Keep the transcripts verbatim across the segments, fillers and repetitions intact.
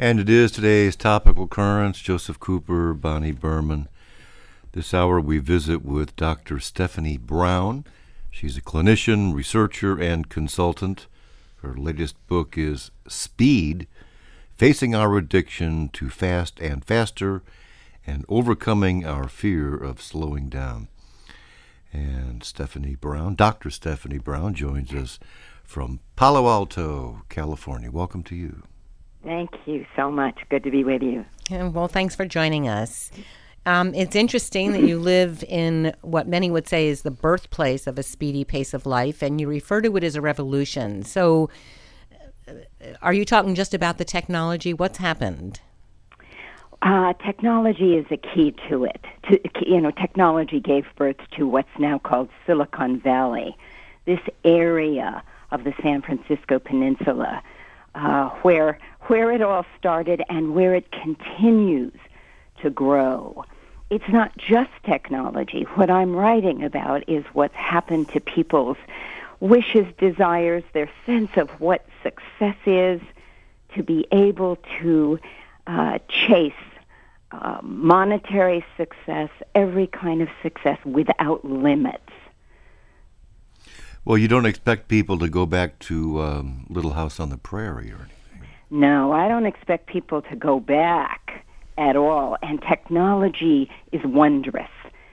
And it is today's Topical Currents. Joseph Cooper, Bonnie Berman. This hour we visit with Doctor Stephanie Brown. She's a clinician, researcher, and consultant. Her latest book is Speed, Facing Our Addiction to Fast and Faster and Overcoming Our Fear of Slowing Down. And Stephanie Brown, Doctor Stephanie Brown, joins us from Palo Alto, California. Welcome to you. Thank you so much. Good to be with you. Yeah, well, thanks for joining us. Um, it's interesting that you live in what many would say is the birthplace of a speedy pace of life, and you refer to it as a revolution. So uh, are you talking just about the technology? What's happened? Uh, technology is a key to it. To, you know, technology gave birth to what's now called Silicon Valley, this area of the San Francisco Peninsula uh, where where it all started and where it continues to grow. It's not just technology. What I'm writing about is what's happened to people's wishes, desires, their sense of what success is, to be able to uh, chase uh, monetary success, every kind of success without limits. Well, you don't expect people to go back to um, Little House on the Prairie or anything. No, I don't expect people to go back at all. And technology is wondrous.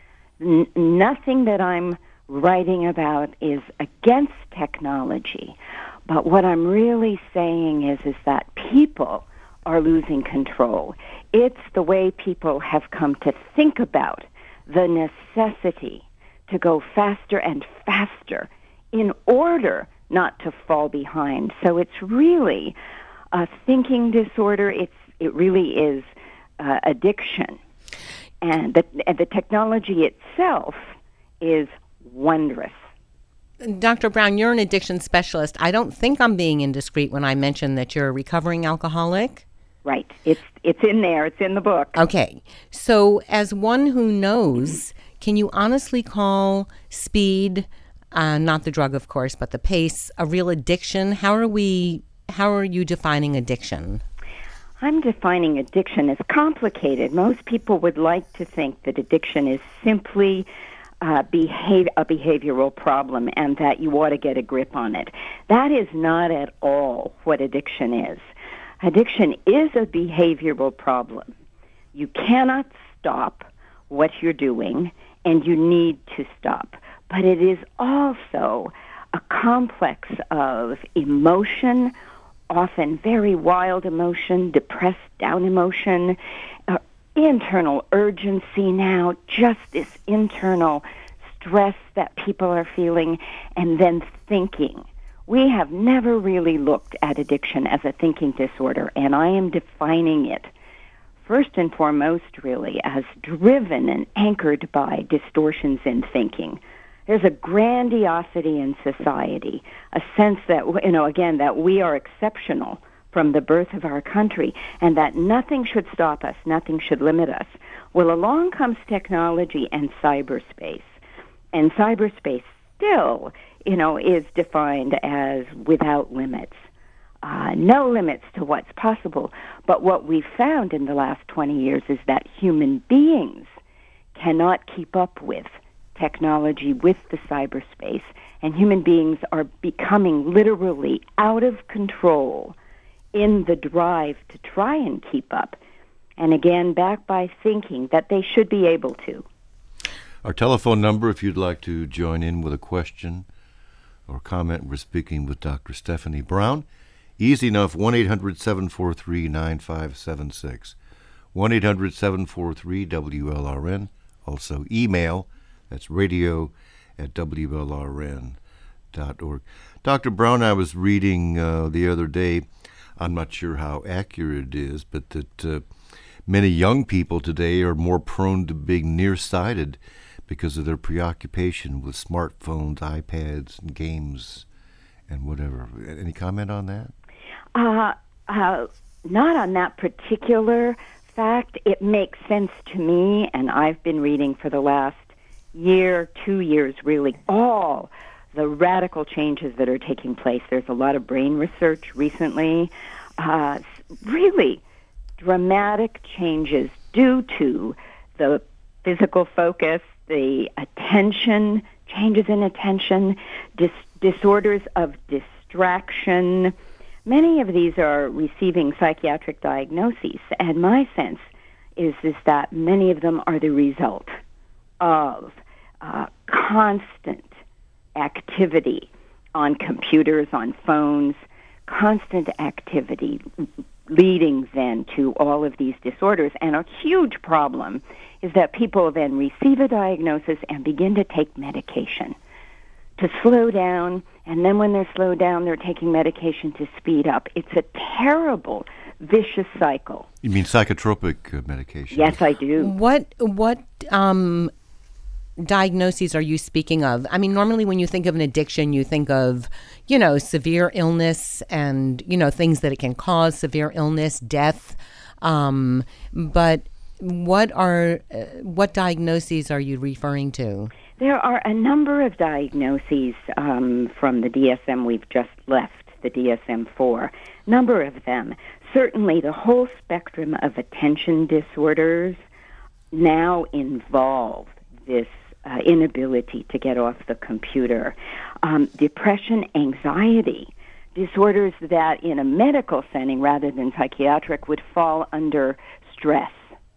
N- nothing that I'm writing about is against technology. But what I'm really saying is, is that people are losing control. It's the way people have come to think about the necessity to go faster and faster in order not to fall behind. So it's really a thinking disorder. It's it really is uh, addiction, and the and the technology itself is wondrous. Doctor Brown, you're an addiction specialist. I don't think I'm being indiscreet when I mention that you're a recovering alcoholic. Right. It's it's in there. It's in the book. Okay. So as one who knows, can you honestly call speed, uh, not the drug, of course, but the pace, a real addiction? How are we? How are you defining addiction? I'm defining addiction as complicated. Most people would like to think that addiction is simply uh, behave, a behavioral problem and that you ought to get a grip on it. That is not at all what addiction is. Addiction is a behavioral problem. You cannot stop what you're doing, and you need to stop. But it is also a complex of emotion, often very wild emotion, depressed down emotion, uh, internal urgency now, just this internal stress that people are feeling, and then thinking. We have never really looked at addiction as a thinking disorder, and I am defining it first and foremost really as driven and anchored by distortions in thinking. There's a grandiosity in society, a sense that, you know, again, that we are exceptional from the birth of our country and that nothing should stop us, nothing should limit us. Well, along comes technology and cyberspace. And cyberspace still, you know, is defined as without limits. Uh, no limits to what's possible. But what we've found in the last twenty years is that human beings cannot keep up with technology, with the cyberspace, and human beings are becoming literally out of control in the drive to try and keep up. And again, backed by thinking that they should be able to. Our telephone number, if you'd like to join in with a question or comment, we're speaking with Doctor Stephanie Brown. Easy enough, one eight hundred seven four three nine five seven six. one eight hundred seven four three W L R N. Also email, that's radio at W L R N dot org. Doctor Brown, I was reading uh, the other day, I'm not sure how accurate it is, but that uh, many young people today are more prone to being nearsighted because of their preoccupation with smartphones, iPads, and games, and whatever. Any comment on that? Uh, uh, not on that particular fact. It makes sense to me, and I've been reading for the last year, two years, really, all the radical changes that are taking place. There's a lot of brain research recently, uh, really dramatic changes due to the physical focus, the attention, changes in attention, dis- disorders of distraction. Many of these are receiving psychiatric diagnoses, and my sense is, is that many of them are the result of uh, constant activity on computers, on phones, constant activity leading then to all of these disorders. And a huge problem is that people then receive a diagnosis and begin to take medication to slow down, and then when they're slowed down, they're taking medication to speed up. It's a terrible, vicious cycle. You mean psychotropic uh, medication? Yes, I do. What what um, diagnoses are you speaking of? I mean, normally when you think of an addiction, you think of, you know, severe illness and, you know, things that it can cause, severe illness, death. Um, but what are uh, what diagnoses are you referring to? There are a number of diagnoses um, from the D S M we've just left, the D S M four. Number of them. Certainly the whole spectrum of attention disorders now involve this uh, inability to get off the computer. Um, depression, anxiety, disorders that in a medical setting rather than psychiatric would fall under stress.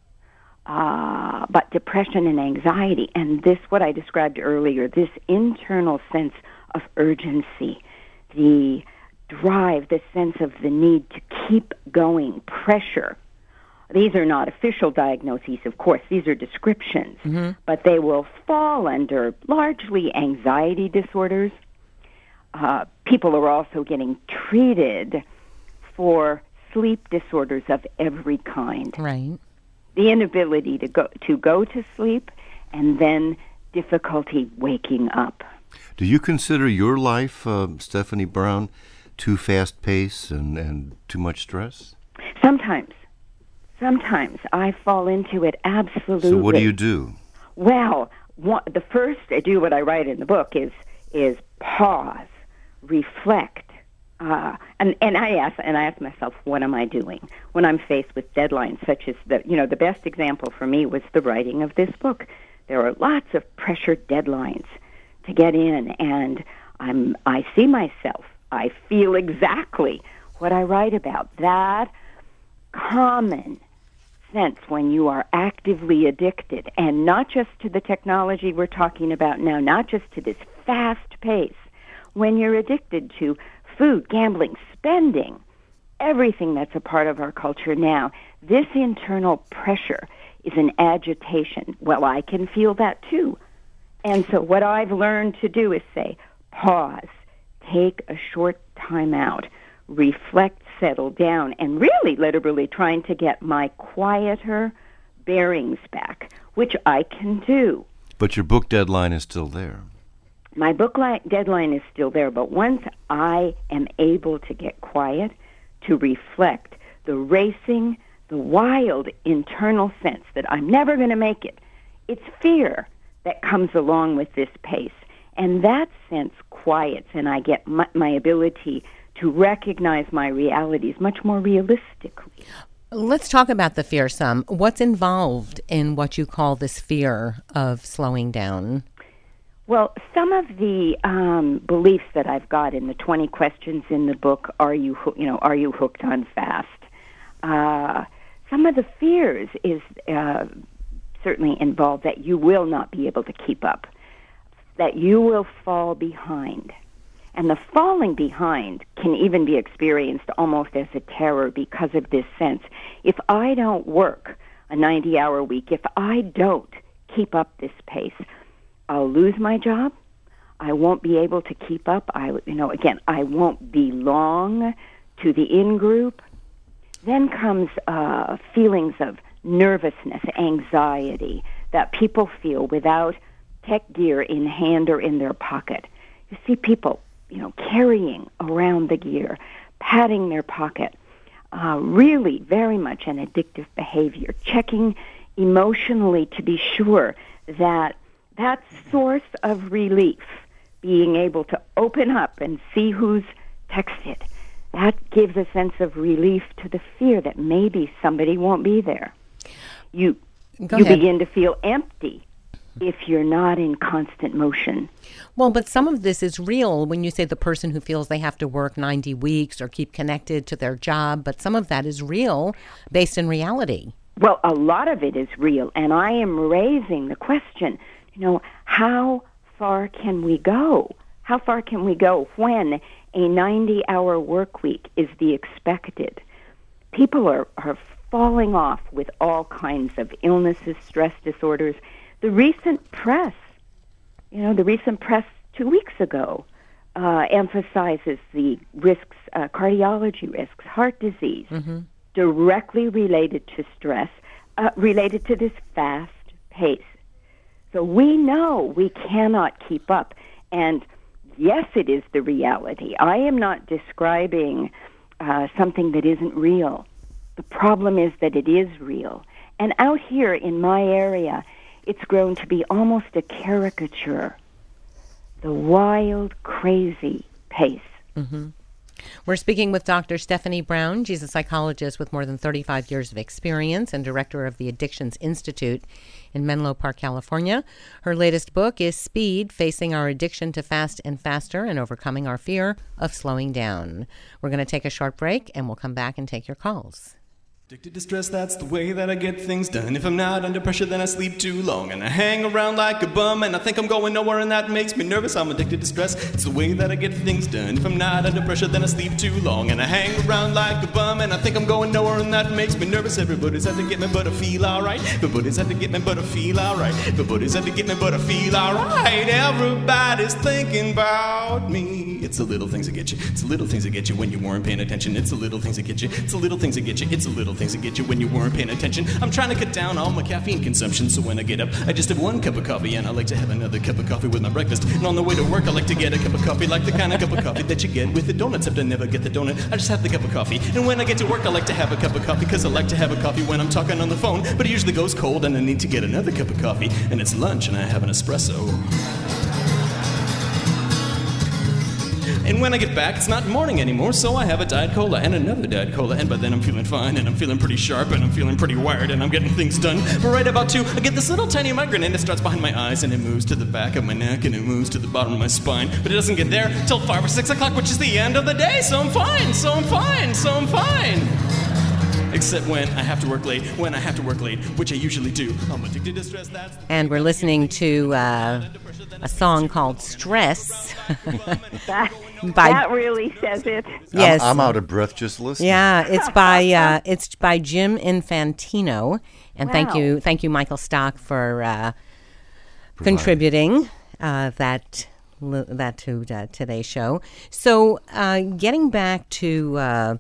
Uh, but depression and anxiety, and this, what I described earlier, this internal sense of urgency, the drive, the sense of the need to keep going, pressure. These are not official diagnoses, of course. These are descriptions, mm-hmm. but they will fall under largely anxiety disorders. Uh, people are also getting treated for sleep disorders of every kind. Right. The inability to go to go to sleep, and then difficulty waking up. Do you consider your life, uh, Stephanie Brown, too fast-paced and, and too much stress? Sometimes. Sometimes I fall into it, absolutely. So what do you do? Well, one, the first I do, what I write in the book, is is pause, reflect. Uh, and, and I ask and I ask myself, what am I doing when I'm faced with deadlines such as the you know the best example for me was the writing of this book. There are lots of pressured deadlines to get in, and I'm I see myself. I feel exactly what I write about. That common sense when you are actively addicted, and not just to the technology we're talking about now, not just to this fast pace. When you're addicted to food, gambling, spending, everything that's a part of our culture now, this internal pressure is an agitation. Well, I can feel that too. And so what I've learned to do is say, pause, take a short time out, reflect, settle down, and really literally trying to get my quieter bearings back, which I can do. But your book deadline is still there. My book li- deadline is still there, but once I am able to get quiet, to reflect, the racing, the wild internal sense that I'm never going to make it, it's fear that comes along with this pace. And that sense quiets, and I get my, my ability to recognize my realities much more realistically. Let's talk about the fear some. What's involved in what you call this fear of slowing down? Well, some of the um, beliefs that I've got in the twenty questions in the book, are you, you know, are you hooked on fast? Uh, some of the fears is uh, certainly involved that you will not be able to keep up, that you will fall behind. And the falling behind can even be experienced almost as a terror because of this sense. If I don't work a ninety-hour week, if I don't keep up this pace, I'll lose my job. I won't be able to keep up. I, you know, again, I won't belong to the in-group. Then comes uh, feelings of nervousness, anxiety that people feel without tech gear in hand or in their pocket. You see people, you know, carrying around the gear, patting their pocket, uh, really very much an addictive behavior, checking emotionally to be sure that that source of relief, being able to open up and see who's texted, that gives a sense of relief to the fear that maybe somebody won't be there. You Go you ahead. begin to feel empty if you're not in constant motion. Well, but some of this is real when you say the person who feels they have to work ninety weeks or keep connected to their job, but some of that is real based in reality. Well, a lot of it is real, and I am raising the question, you know, how far can we go? How far can we go when a ninety-hour work week is the expected? People are, are falling off with all kinds of illnesses, stress disorders. The recent press, you know, the recent press two weeks ago uh, emphasizes the risks, uh, cardiology risks, heart disease, mm-hmm. directly related to stress, uh, related to this fast pace. So we know we cannot keep up. And yes, it is the reality. I am not describing uh, something that isn't real. The problem is that it is real. And out here in my area, it's grown to be almost a caricature. The wild, crazy pace. Mm-hmm. We're speaking with Doctor Stephanie Brown. She's a psychologist with more than thirty-five years of experience and director of the Addictions Institute in Menlo Park, California. Her latest book is Speed, Facing Our Addiction to Fast and Faster and Overcoming Our Fear of Slowing Down. We're going to take a short break, and we'll come back and take your calls. Addicted to stress, that's the way that I get things done. If I'm not under pressure, then I sleep too long. And I hang around like a bum, and I think I'm going nowhere, and that makes me nervous. I'm addicted to stress, it's the way that I get things done. If I'm not under pressure, then I sleep too long. And I hang around like a bum, and I think I'm going nowhere, and that makes me nervous. Everybody's out to get me, but I feel alright. Everybody's out to get me, but I feel alright. Everybody's out to get me, but I feel alright. Everybody's thinking about me. It's the little things that get you. It's the little things that get you when you weren't paying attention. It's the little things that get you. It's the little things that get you. It's the little things that get you when you weren't paying attention. I'm trying to cut down all my caffeine consumption, so when I get up, I just have one cup of coffee, and I like to have another cup of coffee with my breakfast. And on the way to work, I like to get a cup of coffee, like the kind of cup of coffee that you get with the donut, except I never get the donut. I just have the cup of coffee. And when I get to work, I like to have a cup of coffee, because I like to have a coffee when I'm talking on the phone. But it usually goes cold, and I need to get another cup of coffee. And it's lunch, and I have an espresso. And when I get back, it's not morning anymore, so I have a Diet Cola and another Diet Cola, and by then I'm feeling fine, and I'm feeling pretty sharp, and I'm feeling pretty wired, and I'm getting things done. But right about two, I get this little tiny migraine, and it starts behind my eyes, and it moves to the back of my neck, and it moves to the bottom of my spine. But it doesn't get there till five or six o'clock, which is the end of the day, so I'm fine, so I'm fine, so I'm fine. Except when I have to work late, when I have to work late, which I usually do. I'm addicted to stress, that's... And we're listening to uh, a song called Stress. That, by, that really says it. Yes. I'm, I'm out of breath just listening. Yeah, it's by uh, it's by Jim Infantino, and Wow. thank you, thank you, Michael Stock, for uh, contributing uh, that li- that to uh, today's show. So, uh, getting back to uh,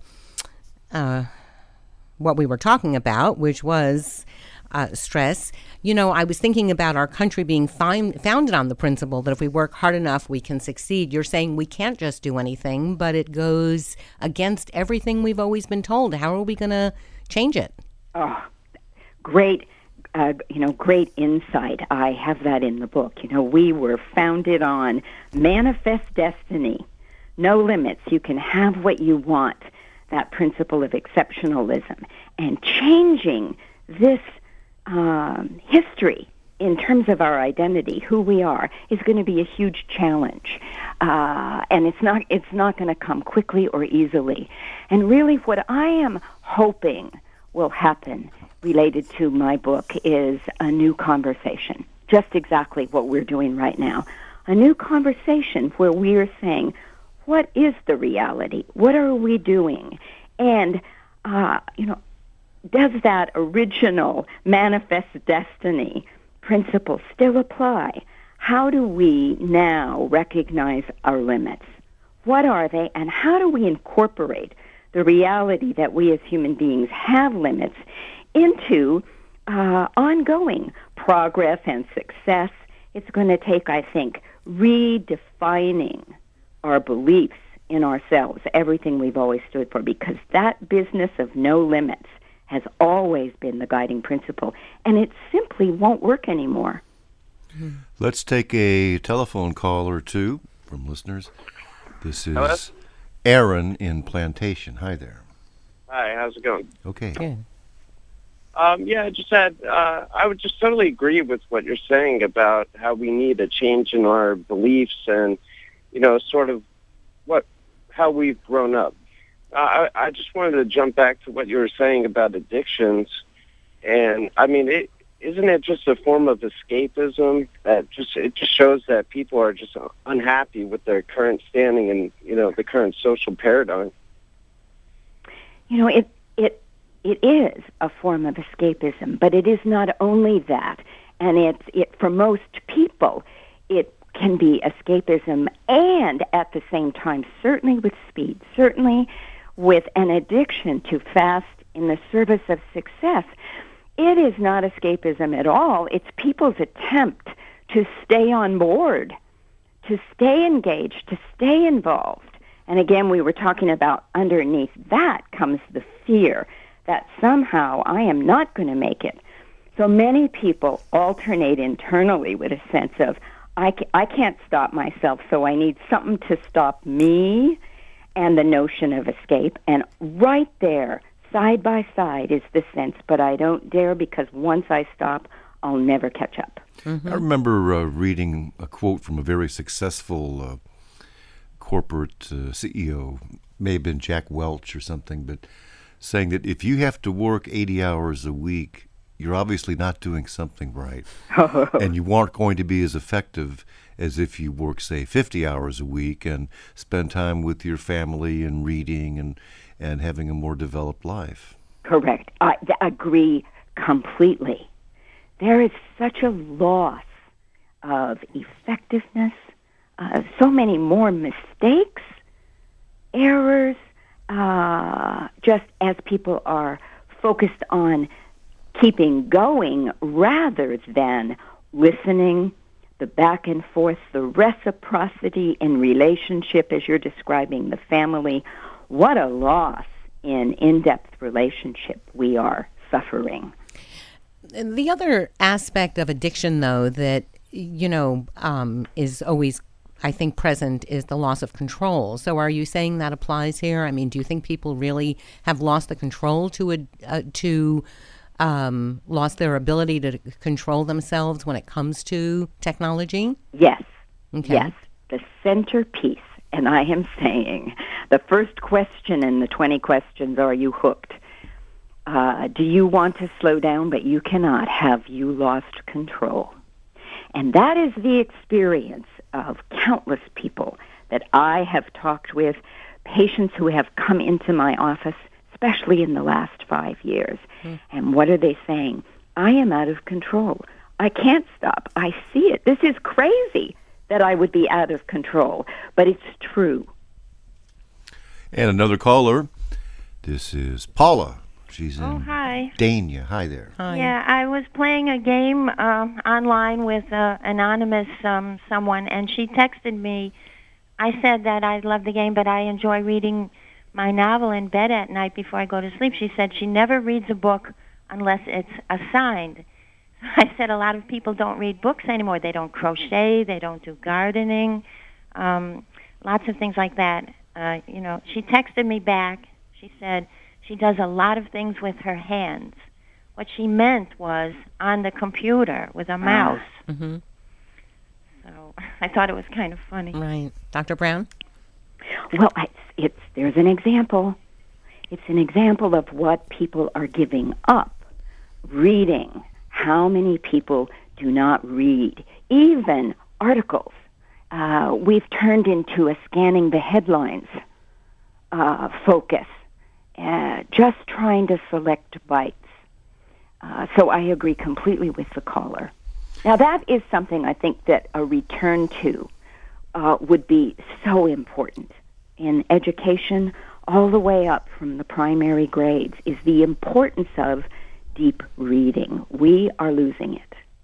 uh, what we were talking about, which was uh, stress. You know, I was thinking about our country being fin- founded on the principle that if we work hard enough, we can succeed. You're saying we can't just do anything, but it goes against everything we've always been told. How are we going to change it? Oh, great, uh, you know, great insight. I have that in the book. You know, we were founded on manifest destiny, no limits. You can have what you want, that principle of exceptionalism. And changing this um, history in terms of our identity, who we are, is going to be a huge challenge. Uh, and it's not, it's not going to come quickly or easily. And really what I am hoping will happen related to my book is a new conversation, just exactly what we're doing right now. A new conversation where we're saying, what is the reality? What are we doing? And, uh, you know, does that original manifest destiny principle still apply? How do we now recognize our limits? What are they, and how do we incorporate the reality that we as human beings have limits into uh, ongoing progress and success? It's going to take, I think, redefining our beliefs in ourselves, everything we've always stood for, because that business of no limits has always been the guiding principle, and it simply won't work anymore. Let's take a telephone call or two from listeners. This is Hello? Aaron in Plantation. Hi there. Hi, how's it going? Okay. Good. Um, yeah, I just had, uh, I would just totally agree with what you're saying about how we need a change in our beliefs and, you know, sort of what, how we've grown up. Uh, I, I just wanted to jump back to what you were saying about addictions. And, I mean, it, isn't it just a form of escapism that just, it just shows that people are just unhappy with their current standing and, you know, the current social paradigm? You know, it, it, It is a form of escapism, but it is not only that. And it's, it, for most people, it can be escapism and at the same time, certainly with speed, certainly with an addiction to fast in the service of success. It is not escapism at all. It's people's attempt to stay on board, to stay engaged, to stay involved. And again, we were talking about underneath that comes the fear that somehow I am not going to make it. So many people alternate internally with a sense of, I, ca- I can't stop myself, so I need something to stop me, and the notion of escape. And right there, side by side, is the sense, but I don't dare because once I stop, I'll never catch up. Mm-hmm. I remember uh, reading a quote from a very successful uh, corporate uh, C E O, may have been Jack Welch or something, but saying that if you have to work eighty hours a week, you're obviously not doing something right. And you aren't going to be as effective as if you work, say, fifty hours a week and spend time with your family and reading and, and having a more developed life. Correct. I th- agree completely. There is such a loss of effectiveness, uh, so many more mistakes, errors, Uh, just as people are focused on keeping going rather than listening, the back and forth, the reciprocity in relationship as you're describing the family. What a loss in in-depth relationship we are suffering. And the other aspect of addiction, though, that, you know, um, is always I think present is the loss of control. So are you saying that applies here? I mean, do you think people really have lost the control to a, uh, to um, lost their ability to control themselves when it comes to technology? Yes. Okay. Yes. The centerpiece, and I am saying the first question in the twenty questions, are you hooked? Uh, do you want to slow down, but you cannot? Have you lost control? And that is the experience of countless people that I have talked with, patients who have come into my office, especially in the last five years. Mm. And what are they saying? I am out of control. I can't stop. I see it. This is crazy that I would be out of control, but it's true. And another caller. This is Paula. She's in oh, hi. Dania. Hi there. Hi. Yeah, I was playing a game um, online with uh, anonymous um, someone, and she texted me. I said that I love the game, but I enjoy reading my novel in bed at night before I go to sleep. She said she never reads a book unless it's assigned. I said a lot of people don't read books anymore. They don't crochet. They don't do gardening. Um, lots of things like that. Uh, you know, she texted me back. She said she does a lot of things with her hands. What she meant was on the computer with a mouse. Mm-hmm. So I thought it was kind of funny. Right. Doctor Brown? Well, it's, it's there's an example. It's an example of what people are giving up. Reading. How many people do not read? Even articles. Uh, we've turned into a scanning the headlines uh, focus. Uh, just trying to select bites. Uh, so I agree completely with the caller. Now that is something I think that a return to uh, would be so important in education all the way up from the primary grades, is the importance of deep reading. We are losing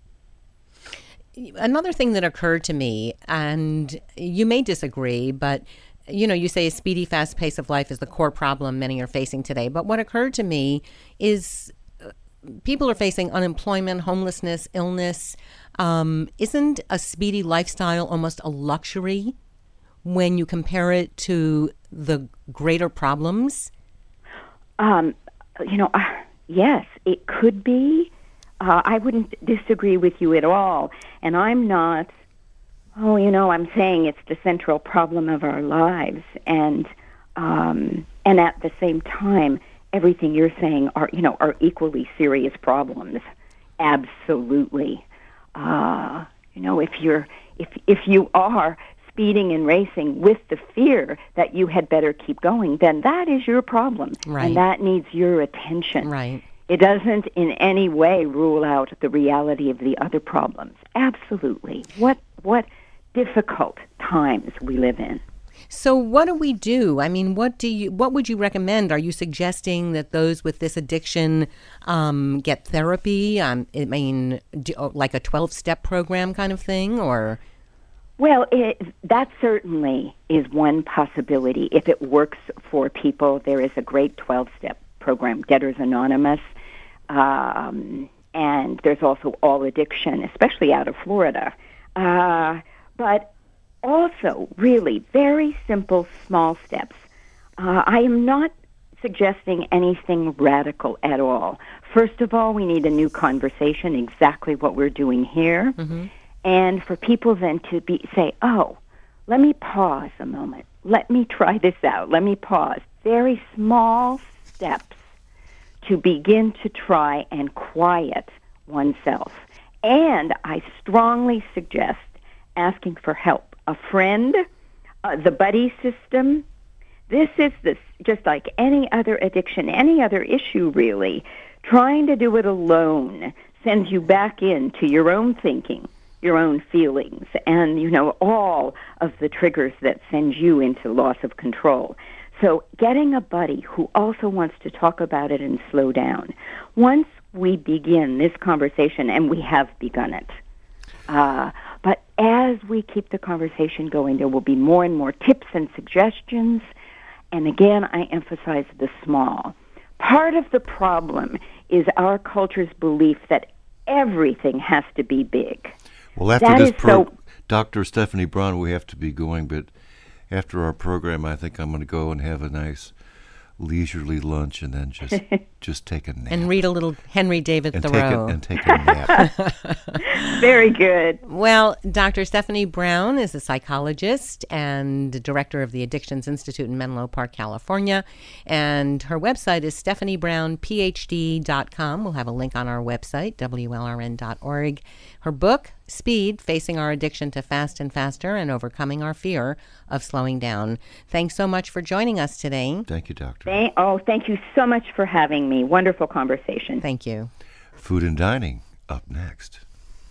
it. Another thing that occurred to me, and you may disagree, but you know, you say a speedy, fast pace of life is the core problem many are facing today. But what occurred to me is uh, people are facing unemployment, homelessness, illness. Um, isn't a speedy lifestyle almost a luxury when you compare it to the greater problems? Um, you know, uh, yes, it could be. Uh, I wouldn't disagree with you at all. And I'm not, oh, you know, I'm saying it's the central problem of our lives. And um, and at the same time, everything you're saying are, you know, are equally serious problems. Absolutely. Uh, you know, if you're, if if you are speeding and racing with the fear that you had better keep going, then that is your problem. Right. And that needs your attention. Right. It doesn't in any way rule out the reality of the other problems. Absolutely. What what difficult times we live in. So what do we do? I mean, what do you what would you recommend? Are you suggesting that those with this addiction um, get therapy? Um, I mean, do, like a twelve-step program kind of thing, or? Well, it, that certainly is one possibility. If it works for people, there is a great twelve-step program, Debtors Anonymous, um, and there's also All Addiction, especially out of Florida. Uh, but also, really, very simple, small steps. Uh, I am not suggesting anything radical at all. First of all, we need a new conversation, exactly what we're doing here. Mm-hmm. And for people then to be say, oh, let me pause a moment. Let me try this out. Let me pause. Very small steps to begin to try and quiet oneself. And I strongly suggest asking for help. A friend, uh, the buddy system. This is this just like any other addiction, any other issue really. Trying to do it alone sends you back into your own thinking, your own feelings, and, you know, all of the triggers that send you into loss of control. So getting a buddy who also wants to talk about it and slow down. Once we begin this conversation, and we have begun it, uh, but as we keep the conversation going, there will be more and more tips and suggestions. And again, I emphasize the small. Part of the problem is our culture's belief that everything has to be big. Well, after that this, is pro- so Doctor Stephanie Brown, we have to be going, but after our program, I think I'm going to go and have a nice leisurely lunch and then just just take a nap. And read a little Henry David and Thoreau. Take a, and take a nap. Very good. Well, Doctor Stephanie Brown is a psychologist and director of the Addictions Institute in Menlo Park, California. And her website is stephanie brown p h d dot com. We'll have a link on our website, w l r n dot org. Her book, Speed, Facing Our Addiction to Fast and Faster and Overcoming Our Fear of Slowing Down. Thanks so much for joining us today. Thank you, Doctor. Thank, oh, thank you so much for having me. Wonderful conversation. Thank you. Food and Dining up next.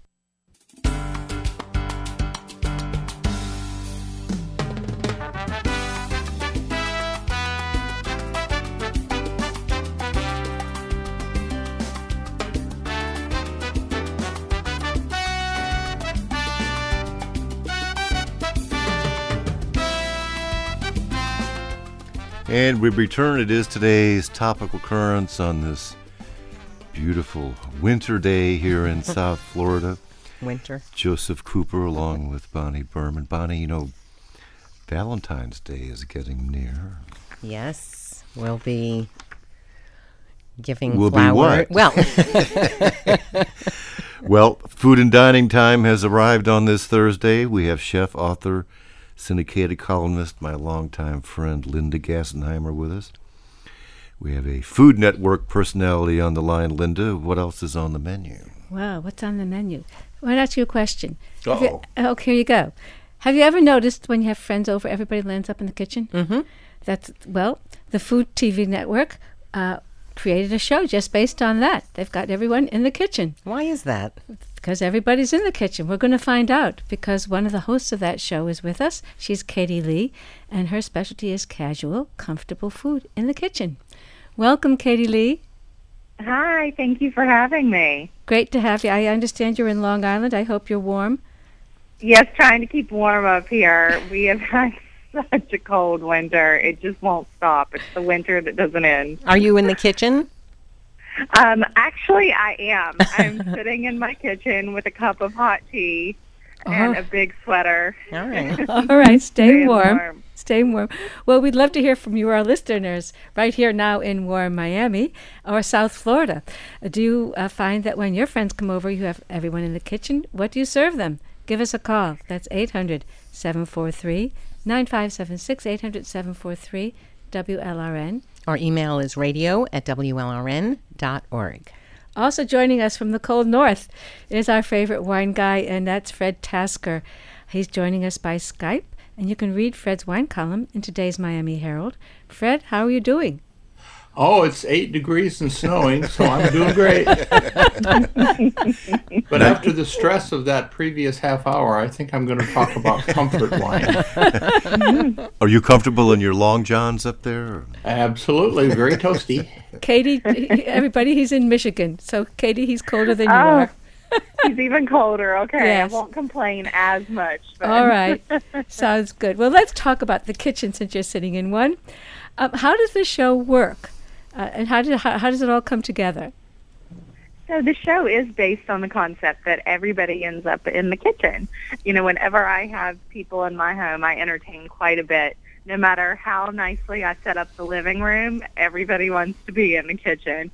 And we return. It is today's topical occurrence on this beautiful winter day here in South Florida. Winter. Joseph Cooper along with Bonnie Berman. Bonnie, you know, Valentine's Day is getting near. Yes, we'll be giving we'll flower. Be what? Well, well, food and dining time has arrived on this Thursday. We have chef, author, syndicated columnist, my longtime friend Linda Gassenheimer with us. We have a Food Network personality on the line. Linda, what else is on the menu? Wow, what's on the menu? I want to ask you a question. Have Uh-oh. you, oh, here you go. Have you ever noticed when you have friends over, everybody lands up in the kitchen? mm-hmm. That's, well, the Food T V Network uh, created a show just based on that. They've got everyone in the kitchen. Why is that? Because everybody's in the kitchen. We're going to find out because one of the hosts of that show is with us. She's Katie Lee, and her specialty is casual, comfortable food in the kitchen. Welcome, Katie Lee. Hi, thank you for having me. Great to have you. I understand you're in Long Island. I hope you're warm. Yes, trying to keep warm up here. We have had such a cold winter. It just won't stop. It's the winter that doesn't end. Are you in the kitchen? Um, actually, I am. I'm sitting in my kitchen with a cup of hot tea, and Oh. a big sweater. All right. All right, stay Staying warm. warm. Stay warm. Well, we'd love to hear from you, our listeners, right here now in warm Miami or South Florida. Uh, Do you uh, find that when your friends come over, you have everyone in the kitchen? What do you serve them? Give us a call. That's eight hundred, seven four three, nine five seven six, eight hundred, seven four three, W L R N. Our email is radio at W L R N dot org. Also joining us from the cold north is our favorite wine guy, and that's Fred Tasker. He's joining us by Skype, and you can read Fred's wine column in today's Miami Herald. Fred, how are you doing? Oh, it's eight degrees and snowing, so I'm doing great. But after the stress of that previous half hour, I think I'm going to talk about comfort wine. Are you comfortable in your long johns up there? or- Absolutely, very toasty. Katie, everybody, he's in Michigan. So, Katie, he's colder than you Oh. are. He's even colder. Okay, Yes. I won't complain as much. But. All right. Sounds good. Well, let's talk about the kitchen since you're sitting in one. Um, how does the show work? Uh, and how, did, how, how does it all come together? So the show is based on the concept that everybody ends up in the kitchen. You know, whenever I have people in my home, I entertain quite a bit. No matter how nicely I set up the living room, everybody wants to be in the kitchen.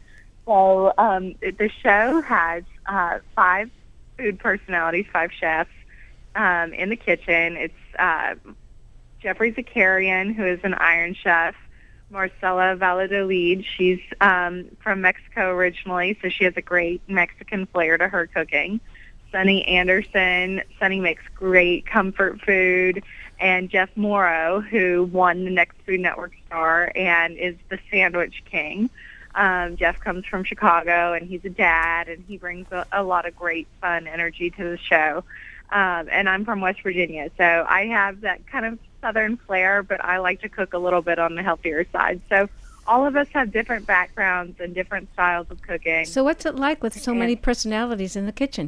So um, the show has uh, five food personalities, five chefs um, in the kitchen. It's uh, Jeffrey Zakarian, who is an Iron Chef. Marcela Valladolid, she's um, from Mexico originally, so she has a great Mexican flair to her cooking. Sunny Anderson, Sunny makes great comfort food. And Jeff Morrow, who won the Next Food Network star and is the Sandwich King. Um, Jeff comes from Chicago, and he's a dad, and he brings a, a lot of great, fun energy to the show. Um, and I'm from West Virginia, so I have that kind of Southern flair, but I like to cook a little bit on the healthier side. So all of us have different backgrounds and different styles of cooking. So what's it like with so many personalities in the kitchen?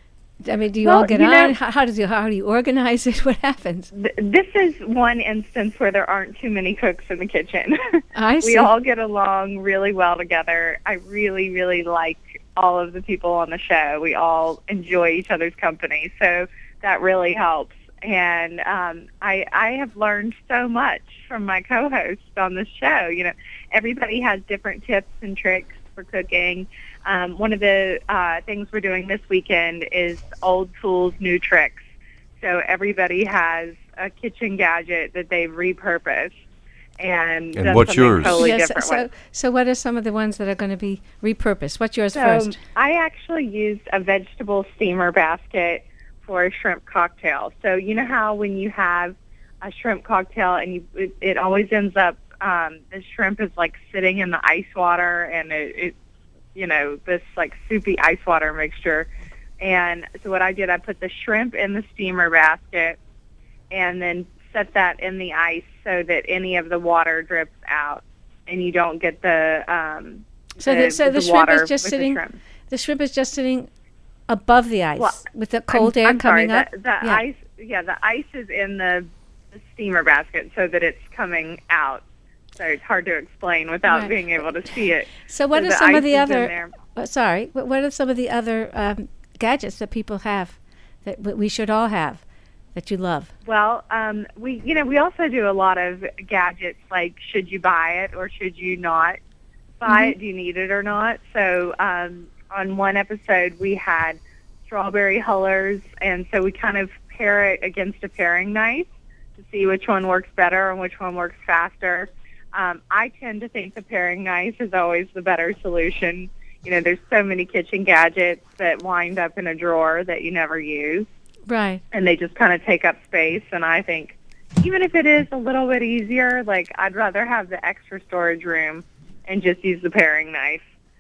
I mean, do you Well, all get you know- on? How, how, does you, how do you organize it? What happens? Th- This is one instance where there aren't too many cooks in the kitchen. I see. We all get along really well together. I really, really like all of the people on the show. We all enjoy each other's company, so that really helps. And um, I, I have learned so much from my co-hosts on the show. You know, everybody has different tips and tricks for cooking. Um, one of the uh, things we're doing this weekend is old tools, new tricks. So everybody has a kitchen gadget that they've repurposed. And, And done what's something yours? Totally Yes, different so, with. so what are some of the ones that are going to be repurposed? What's yours So first? I actually used a vegetable steamer basket for a shrimp cocktail. So you know how when you have a shrimp cocktail and you, it, it always ends up, um, the shrimp is like sitting in the ice water, and it, it, you know, this like soupy ice water mixture. And so what I did, I put the shrimp in the steamer basket and then set that in the ice so that any of the water drips out and you don't get the, um, So the, the, so the, the shrimp water is just with the sitting. shrimp. The shrimp is just sitting above the ice Well, with the cold I'm, air I'm coming sorry, up. The, the Yeah. ice, yeah, the ice is in the, the steamer basket so that it's coming out. So it's hard to explain without Right. being able to see it. So what So are the some of ice the is in other? there. uh, sorry, what, what are some of the other um, gadgets that people have that w- we should all have that you love? Well, um, we, you know, we also do a lot of gadgets like should you buy it or should you not buy it? Do you need it or not? So um, on one episode we had strawberry hullers, and so we kind of pair it against a paring knife to see which one works better and which one works faster. Um, I tend to think the paring knife is always the better solution. You know, there's so many kitchen gadgets that wind up in a drawer that you never use, Right. and they just kind of take up space. And I think even if it is a little bit easier, like I'd rather have the extra storage room and just use the paring knife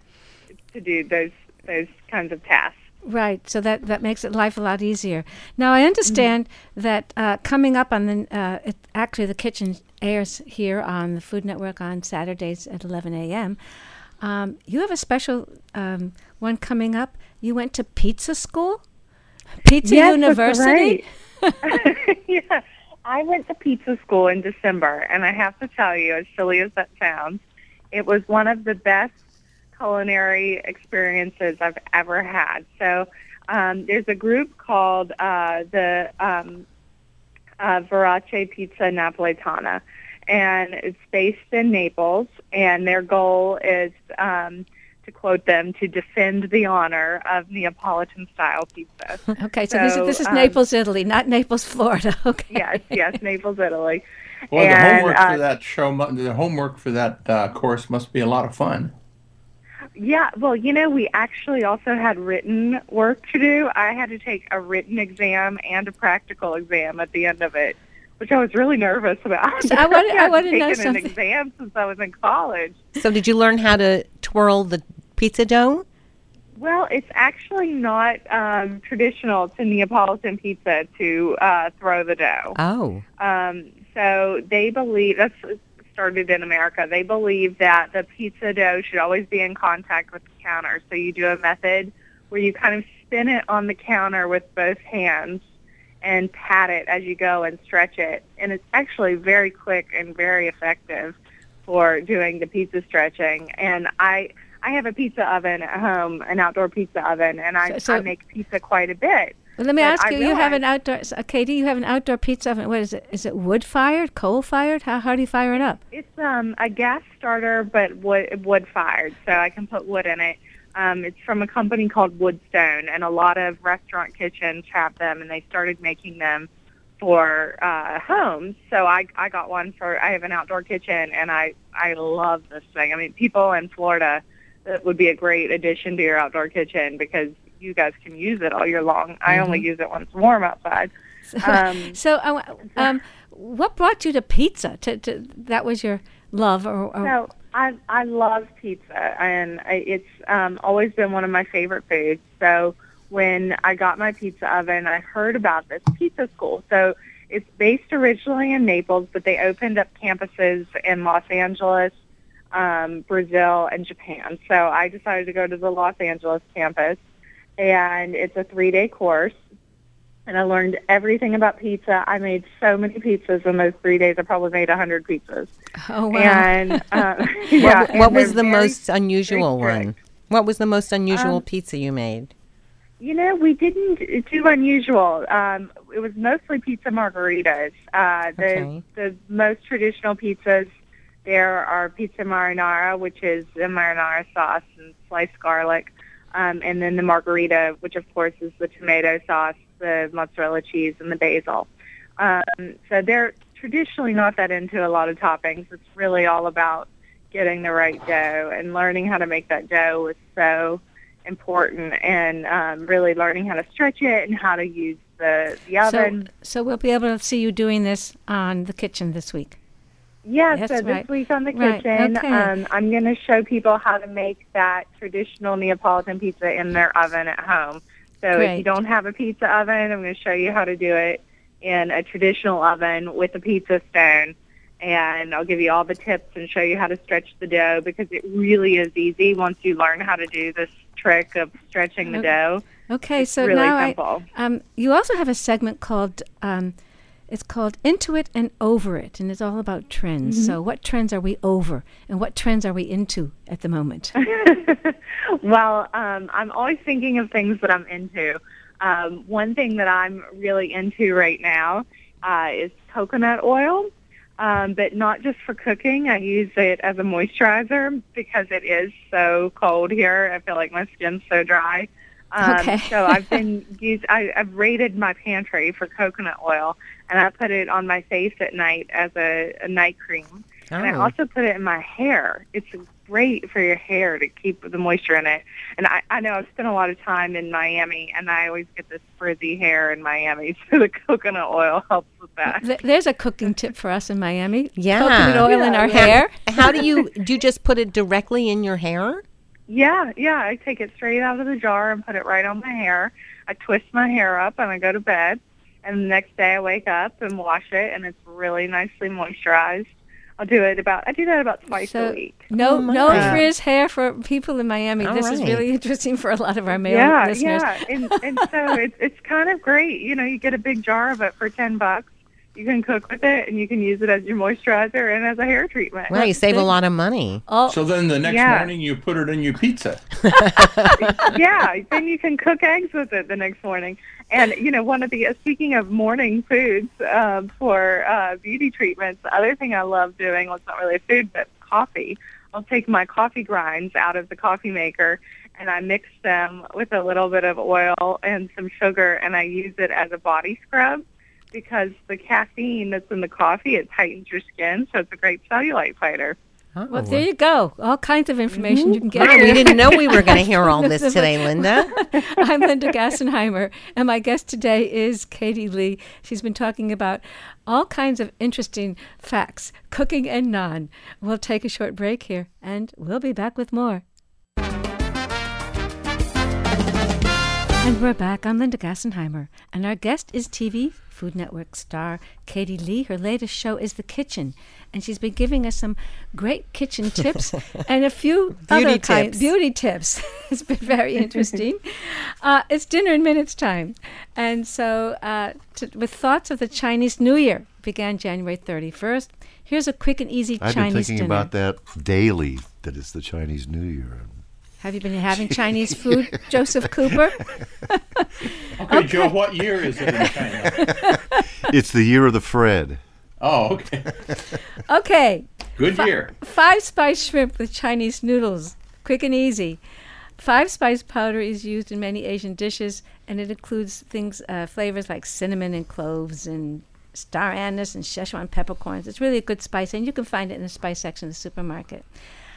to do those those kinds of tasks. Right, so that, that makes it life a lot easier. Now, I understand that uh, coming up on the, uh, it, actually the kitchen airs here on the Food Network on Saturdays at eleven a.m. Um, you have a special um, one coming up. You went to pizza school? Pizza Yes, University? that's right. Yeah, I went to pizza school in December, and I have to tell you, as silly as that sounds, it was one of the best culinary experiences I've ever had. So Um, there's a group called uh, the um, uh, Verace Pizza Napoletana, and it's based in Naples, and their goal is, um, to quote them, to defend the honor of Neapolitan-style pizza. Okay, so, So, this is, this is um, Naples, Italy, not Naples, Florida. Okay. Yes, yes, Naples, Italy. Well, the And, homework uh, for that show, mu- the homework for that uh, course must be a lot of fun. Yeah, well, you know, we actually also had written work to do. I had to take a written exam and a practical exam at the end of it, which I was really nervous about. So I want- I hadn't want to know taken something. an exam since I was in college. So did you learn how to twirl the pizza dough? Well, it's actually not um, traditional to Neapolitan pizza to uh, throw the dough. Oh. Um, so they believe, that's started in America, they believe that the pizza dough should always be in contact with the counter. So you do a method where you kind of spin it on the counter with both hands and pat it as you go and stretch it. And it's actually very quick and very effective for doing the pizza stretching. And I I have a pizza oven at home, an outdoor pizza oven, and I, So- so- I make pizza quite a bit. Well, let me But ask I you, you have realized- an outdoor, so, Katie, you have an outdoor pizza oven. What is it? Is it wood-fired, coal-fired? How, how do you fire it up? It's um, a gas starter, but wood, wood-fired, so I can put wood in it. Um, it's from a company called Woodstone, and a lot of restaurant kitchens have them, and they started making them for uh, homes. So I, I got one for, I have an outdoor kitchen, and I, I love this thing. I mean, people in Florida, that would be a great addition to your outdoor kitchen because you guys can use it all year long. I only use it when it's warm outside. Um, So, uh, um, what brought you to pizza? To, to that was your love, or, or So I I love pizza, and I, it's um, always been one of my favorite foods. So when I got my pizza oven, I heard about this pizza school. So it's based originally in Naples, but they opened up campuses in Los Angeles, um, Brazil, and Japan. So I decided to go to the Los Angeles campus, and it's a three-day course. And I learned everything about pizza. I made so many pizzas in those three days. I probably made a hundred pizzas. oh wow. And uh, yeah, what and what was they're the very, most unusual very one? strict. What was the most unusual Um, pizza you made? You know, we didn't do unusual. Um, it was mostly pizza margaritas. Uh, the Okay. the most traditional pizzas there are pizza marinara, which is the marinara sauce and sliced garlic, um, and then the margarita, which of course is the tomato sauce, the mozzarella cheese, and the basil. Um, so they're traditionally not that into a lot of toppings. It's really all about getting the right dough, and learning how to make that dough was so important, and um, really learning how to stretch it and how to use the, the so, oven. so we'll be able to see you doing this on the kitchen this week. Yeah, That's so this right. week on the Right, kitchen, okay. um, I'm going to show people how to make that traditional Neapolitan pizza in their oven at home. So if Great. you don't have a pizza oven, I'm going to show you how to do it in a traditional oven with a pizza stone. And I'll give you all the tips and show you how to stretch the dough, because it really is easy once you learn how to do this trick of stretching the Okay. dough. Okay, It's so really now simple. I, um, you also have a segment called, um, it's called Into It and Over It, and it's all about trends. Mm-hmm. So what trends are we over, and what trends are we into at the moment? Well, um, I'm always thinking of things that I'm into. Um, one thing that I'm really into right now uh, is coconut oil, um, but not just for cooking. I use it as a moisturizer because it is so cold here. I feel like my skin's so dry. Um, Okay. so I've been use, I, I've raided my pantry for coconut oil, and I put it on my face at night as a, a night cream. And I Oh. also put it in my hair. It's great for your hair to keep the moisture in it. And I, I know I've spent a lot of time in Miami, and I always get this frizzy hair in Miami, so the coconut oil helps with that. Th- There's a cooking tip for us in Miami. Yeah. Coconut oil in Yeah, our yeah. hair. How do you do? You just put it directly in your hair? Yeah, yeah. I take it straight out of the jar and put it right on my hair. I twist my hair up, and I go to bed. And the next day I wake up and wash it, and it's really nicely moisturized. I'll do it about, I do that about twice So a week. no, Oh, my. no frizz hair for people in Miami. All this is right. really interesting for a lot of our male Yeah, listeners. yeah, and and so it's it's kind of great. You know, you get a big jar of it for ten bucks. You can cook with it, and you can use it as your moisturizer and as a hair treatment. Well, you save a lot of money. Oh, So then the next Yeah. morning you put it in your pizza. Yeah, then you can cook eggs with it the next morning. And, you know, one of the, uh, speaking of morning foods um, for uh, beauty treatments, the other thing I love doing, well, it's not really a food, but coffee. I'll take my coffee grinds out of the coffee maker, and I mix them with a little bit of oil and some sugar, and I use it as a body scrub because the caffeine that's in the coffee, it tightens your skin, so it's a great cellulite fighter. Oh, well, there you go. All kinds of information you can get. Wow, we didn't know we were going to hear all this today, Linda. I'm Linda Gassenheimer, and my guest today is Katie Lee. She's been talking about all kinds of interesting facts, cooking and non. We'll take a short break here, and we'll be back with more. And we're back. I'm Linda Gassenheimer, and our guest is T V Food Network star Katie Lee. Her latest show is The Kitchen, and she's been giving us some great kitchen tips and a few Beauty other kind tips. beauty tips. It's been very interesting. uh, it's dinner in minutes time, and so uh, to, with thoughts of the Chinese New Year began January thirty-first. Here's a quick and easy I've Chinese been thinking dinner. about that daily, that it's the Chinese New Year. Have you been having Chinese food, Joseph Cooper? Okay, Joe, what year is it in China? It's the year of the Fred. Oh, okay. Okay. Good Fi- year. Five spice shrimp with Chinese noodles. Quick and easy. Five spice powder is used in many Asian dishes, and it includes things, uh, flavors like cinnamon and cloves and star anise and Szechuan peppercorns. It's really a good spice, and you can find it in the spice section of the supermarket.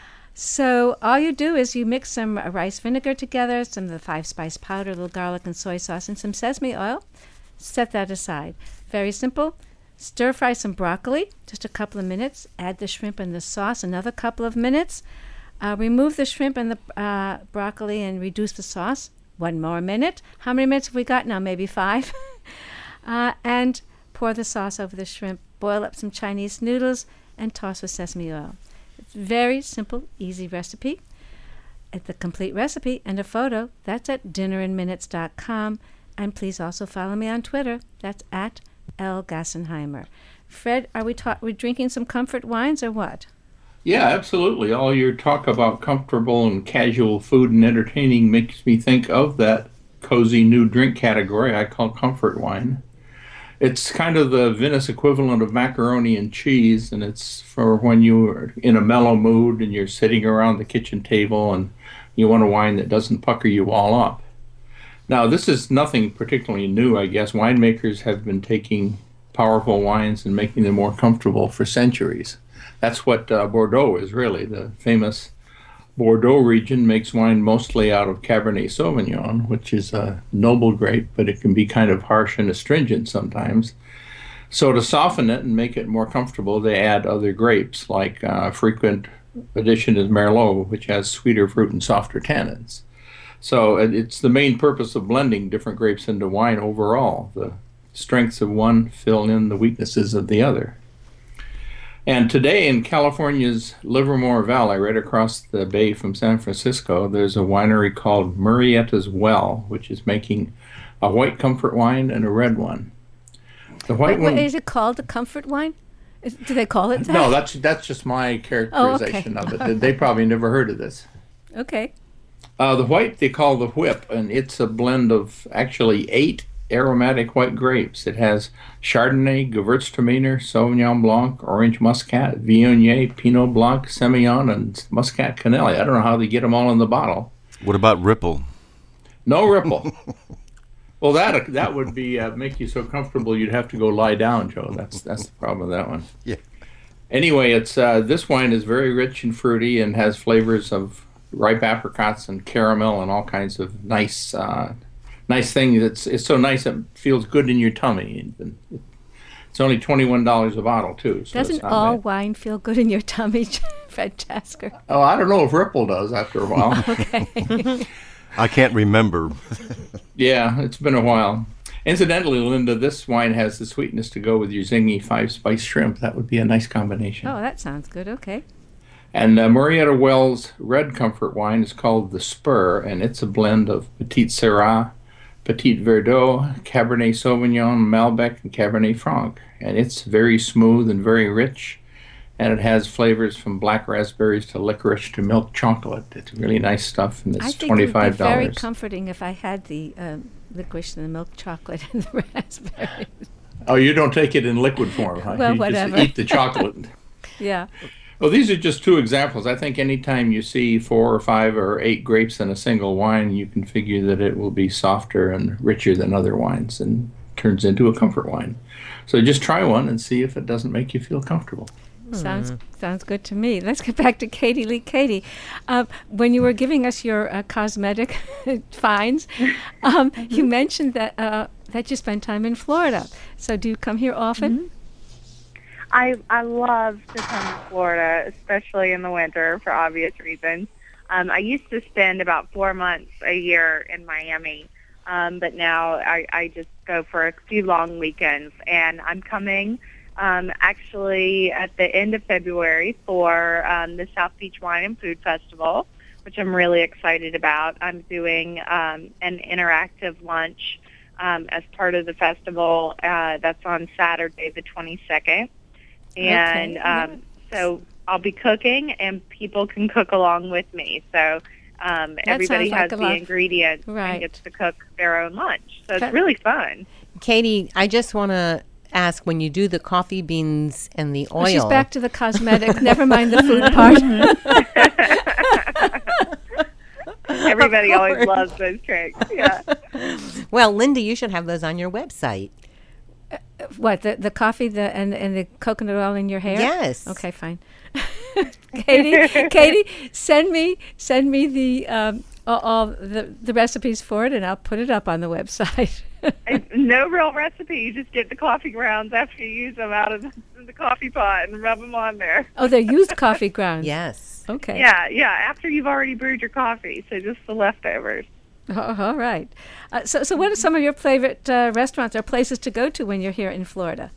So all you do is you mix some uh, rice vinegar together, some of the five spice powder, a little garlic and soy sauce, and some sesame oil. Set that aside. Very simple. Stir fry some broccoli, just a couple of minutes. Add the shrimp and the sauce, another couple of minutes. Uh, remove the shrimp and the uh, broccoli and reduce the sauce. One more minute. How many minutes have we got now? Maybe five. uh, and pour the sauce over the shrimp. Boil up some Chinese noodles and toss with sesame oil. It's a very simple, easy recipe. At the complete recipe and a photo, that's at dinner in minutes dot com. And please also follow me on Twitter. That's at L. Gassenheimer. Fred, are we ta- we drinking some comfort wines or what? Yeah, absolutely. All your talk about comfortable and casual food and entertaining makes me think of that cozy new drink category I call comfort wine. It's kind of the Venice equivalent of macaroni and cheese, and it's for when you're in a mellow mood and you're sitting around the kitchen table and you want a wine that doesn't pucker you all up. Now, this is nothing particularly new, I guess. Winemakers have been taking powerful wines and making them more comfortable for centuries. That's what uh, Bordeaux is, really. The famous Bordeaux region makes wine mostly out of Cabernet Sauvignon, which is a noble grape, but it can be kind of harsh and astringent sometimes. So to soften it and make it more comfortable, they add other grapes, like uh, frequent addition is Merlot, which has sweeter fruit and softer tannins. So it's the main purpose of blending different grapes into wine overall. The strengths of one fill in the weaknesses of the other. And today in California's Livermore Valley, right across the bay from San Francisco, there's a winery called Murrieta's Well, which is making a white comfort wine and a red one. The white Wait, one... wait, is it called a comfort wine? Is, do they call it that? No, that's that's just my characterization Oh, okay. of it. They probably never heard of this. Okay. Uh, the white they call the Whip, and it's a blend of actually eight aromatic white grapes. It has Chardonnay, Gewürztraminer, Sauvignon Blanc, Orange Muscat, Viognier, Pinot Blanc, Semillon, and Muscat Canelli. I don't know how they get them all in the bottle. What about Ripple? No Ripple. Well, that that would be uh, make you so comfortable you'd have to go lie down, Joe. That's that's the problem with that one. Yeah. Anyway, it's uh, this wine is very rich and fruity and has flavors of ripe apricots and caramel and all kinds of nice uh, nice things. It's it's so nice it feels good in your tummy. It's only twenty-one dollars a bottle too. So Doesn't it's not all bad. wine feel good in your tummy, Fred Tasker? Oh, I don't know if Ripple does after a while. Okay. I can't remember. Yeah, it's been a while. Incidentally, Linda, this wine has the sweetness to go with your zingy five-spice shrimp. That would be a nice combination. Oh, that sounds good. Okay. And uh, Murrieta Wells' red comfort wine is called the Spur, and it's a blend of Petite Syrah, Petit Verdot, Cabernet Sauvignon, Malbec, and Cabernet Franc. And it's very smooth and very rich. And it has flavors from black raspberries to licorice to milk chocolate. It's really nice stuff, and it's I think twenty-five dollars. it would be very comforting if I had the um, licorice and the milk chocolate and the raspberries. Oh, you don't take it in liquid form, huh? Well, you whatever. just eat the chocolate. Yeah. Well, these are just two examples. I think anytime you see four or five or eight grapes in a single wine, you can figure that it will be softer and richer than other wines and turns into a comfort wine. So just try one and see if it doesn't make you feel comfortable. Sounds sounds good to me. Let's get back to Katie Lee. Katie, uh, when you were giving us your uh, cosmetic finds, um, you mentioned that uh, that you spend time in Florida. So do you come here often? Mm-hmm. I I love to come to Florida, especially in the winter for obvious reasons. Um, I used to spend about four months a year in Miami, um, but now I, I just go for a few long weekends, and I'm coming Um, actually at the end of February for um, the South Beach Wine and Food Festival, which I'm really excited about. I'm doing um, an interactive lunch um, as part of the festival. Uh, that's on Saturday the twenty-second. And Okay, um, yeah. so I'll be cooking, and people can cook along with me. So um, everybody sounds like has a the lot- ingredients Right. and gets to cook their own lunch. So it's That- really fun. Katie, I just want to ask, when you do the coffee beans and the oil. Oh, she's back to the cosmetic. Never mind the food part. Everybody Of always course. loves those tricks. Yeah. Well, Linda, you should have those on your website. What, the the coffee the and and the coconut oil in your hair? Yes. Okay, fine. Katie, Katie, send me send me the um all, all the the recipes for it, and I'll put it up on the website. It's no real recipe. You just get the coffee grounds after you use them out of the, the coffee pot and rub them on there. Oh, they're used coffee grounds. Yes. Okay. Yeah, yeah. After you've already brewed your coffee, so just the leftovers. Oh, all right. Uh, so, so what are some of your favorite uh, restaurants or places to go to when you're here in Florida?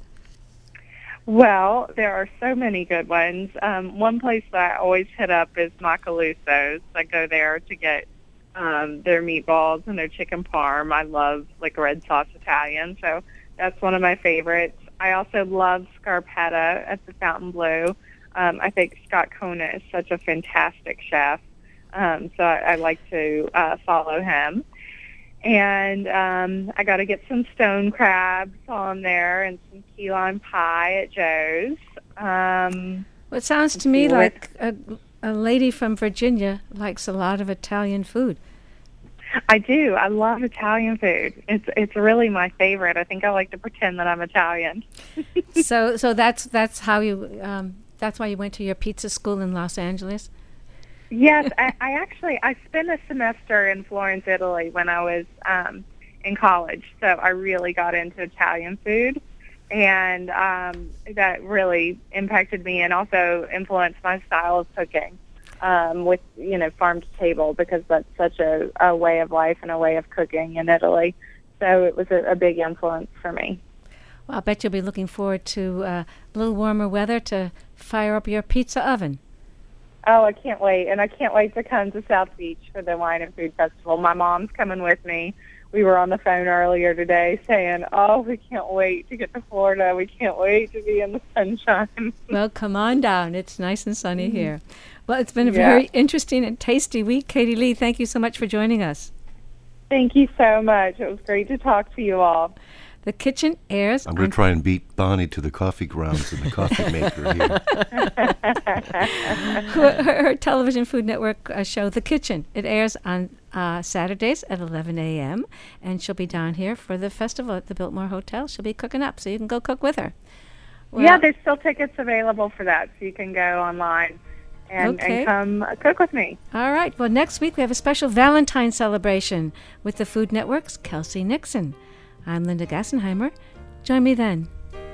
Well, there are so many good ones. Um, one place that I always hit up is Macaluso's. I go there to get um, their meatballs and their chicken parm. I love like red sauce Italian, so that's one of my favorites. I also love Scarpetta at the Fontainebleau. Um, I think Scott Kona is such a fantastic chef, um, so I, I like to uh, follow him. And um, I got to get some stone crabs on there and some key lime pie at Joe's. Um, Well, it sounds to me With- like a, a lady from Virginia likes a lot of Italian food. I do. I love Italian food. It's it's really my favorite. I think I like to pretend that I'm Italian. so, so that's that's how you. Um, that's why you went to your pizza school in Los Angeles. Yes, I, I actually I spent a semester in Florence, Italy when I was um, in college. So I really got into Italian food, and um, that really impacted me and also influenced my style of cooking. Um, with, you know, farm to table, because that's such a, a way of life and a way of cooking in Italy. So it was a, a big influence for me. Well, I bet you'll be looking forward to uh, a little warmer weather to fire up your pizza oven. Oh, I can't wait. And I can't wait to come to South Beach for the Wine and Food Festival. My mom's coming with me. We were on the phone earlier today saying, oh, we can't wait to get to Florida. We can't wait to be in the sunshine. Well, come on down. It's nice and sunny here. Well, it's been a Yeah. very interesting and tasty week. Katie Lee, thank you so much for joining us. Thank you so much. It was great to talk to you all. The Kitchen airs I'm going on to try and beat Bonnie to the coffee grounds in the coffee maker here. her, her, her television food network uh, show, The Kitchen. It airs on uh, Saturdays at eleven a.m., and she'll be down here for the festival at the Biltmore Hotel. She'll be cooking up, so you can go cook with her. Well, yeah, there's still tickets available for that, so you can go online and, Okay. and come uh, cook with me. All right. Well, next week we have a special Valentine's celebration with the Food Network's Kelsey Nixon. I'm Linda Gassenheimer. Join me then.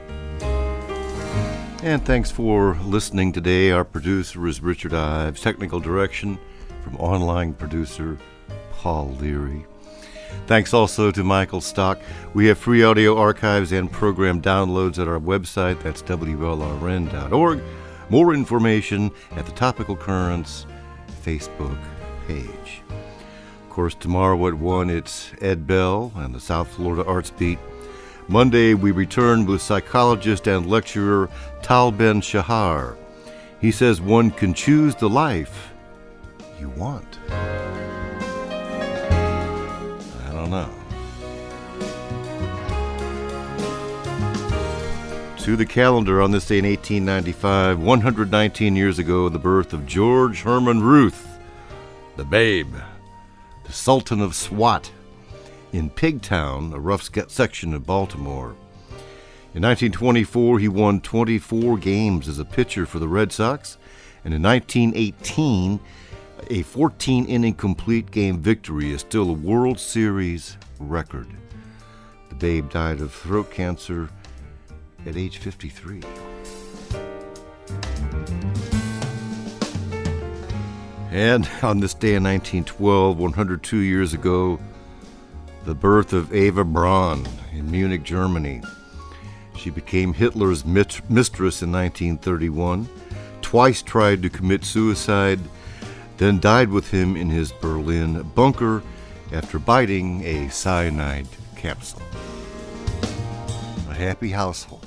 And thanks for listening today. Our producer is Richard Ives. Technical direction from online producer Paul Leary. Thanks also to Michael Stock. We have free audio archives and program downloads at our website. That's W L R N dot org. More information at the Topical Currents Facebook page. course, tomorrow at one, it's Ed Bell and the South Florida Arts Beat. Monday, we return with psychologist and lecturer Tal Ben-Shahar. He says one can choose the life you want. I don't know. To the calendar, on this day in eighteen ninety-five, one hundred nineteen years ago, the birth of George Herman Ruth, the Babe, the Sultan of Swat, in Pigtown, a rough section of Baltimore. In nineteen twenty-four, he won twenty-four games as a pitcher for the Red Sox, and in nineteen eighteen, a fourteen-inning complete game victory is still a World Series record. The Babe died of throat cancer at age fifty-three. And on this day in nineteen twelve, one hundred two years ago, the birth of Eva Braun in Munich, Germany. She became Hitler's mit- mistress in nineteen thirty-one, twice tried to commit suicide, then died with him in his Berlin bunker after biting a cyanide capsule. A happy household.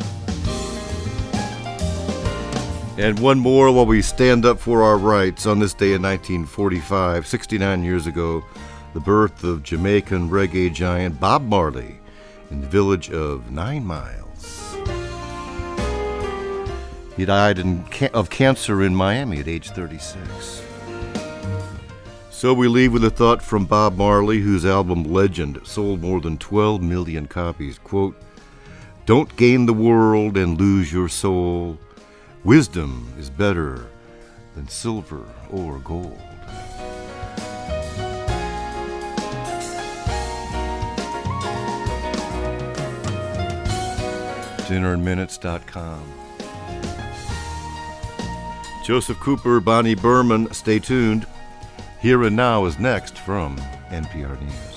And one more while we stand up for our rights. On this day in nineteen forty-five, sixty-nine years ago, the birth of Jamaican reggae giant Bob Marley in the village of Nine Miles. He died in ca- of cancer in Miami at age thirty-six. So we leave with a thought from Bob Marley, whose album Legend sold more than twelve million copies. Quote, "Don't gain the world and lose your soul. Wisdom is better than silver or gold." dinner and minutes dot com. Joseph Cooper, Bonnie Berman, stay tuned. Here and Now is next from N P R News.